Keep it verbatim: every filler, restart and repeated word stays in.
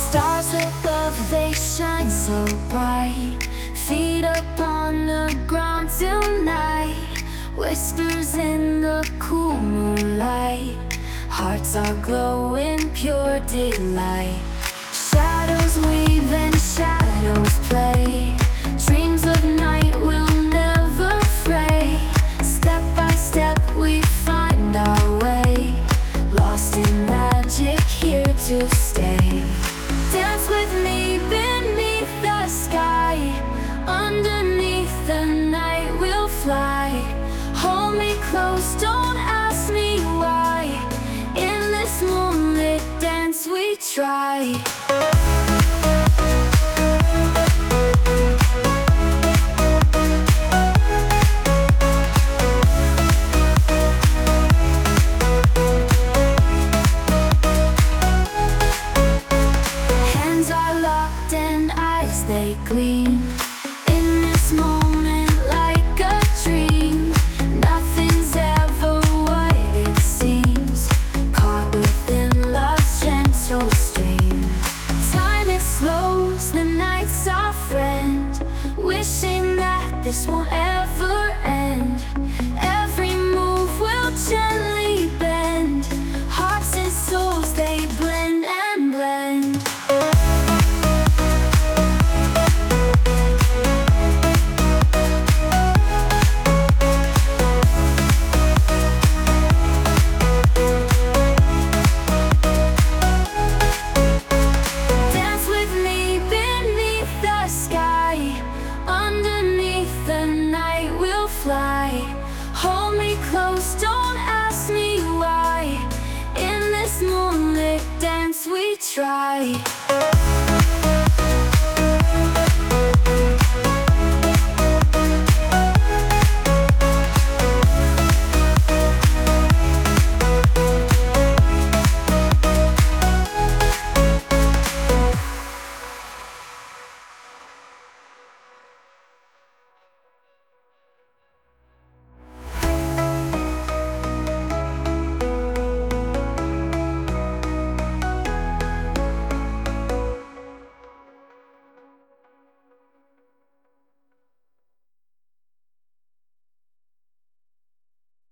Stars above, they shine so bright. Feet up on the ground tonight. Whispers in the cool moonlight. Hearts are glowing, pure delight. Shadows weave and shadows play. Dreams of night will never fray. Step by step we find our way. Lost in magic, here to stay. Dance with me beneath the sky. Underneath the night we'll fly. Hold me close, don't ask me why. In this moonlit dance we try. Hands are locked and eyes they gleam. In this moment like a dream. Nothing's ever what it seems. Caught within love's gentle stream. Time it slows, the night's our friend. Wishing that this won't ever end. Every move will gently bend. Hearts and souls, they blend and blend. Dance with me beneath the sky. Underneath the night we'll fly. Hold me close, don't ask me why. In this moonlit dance we try.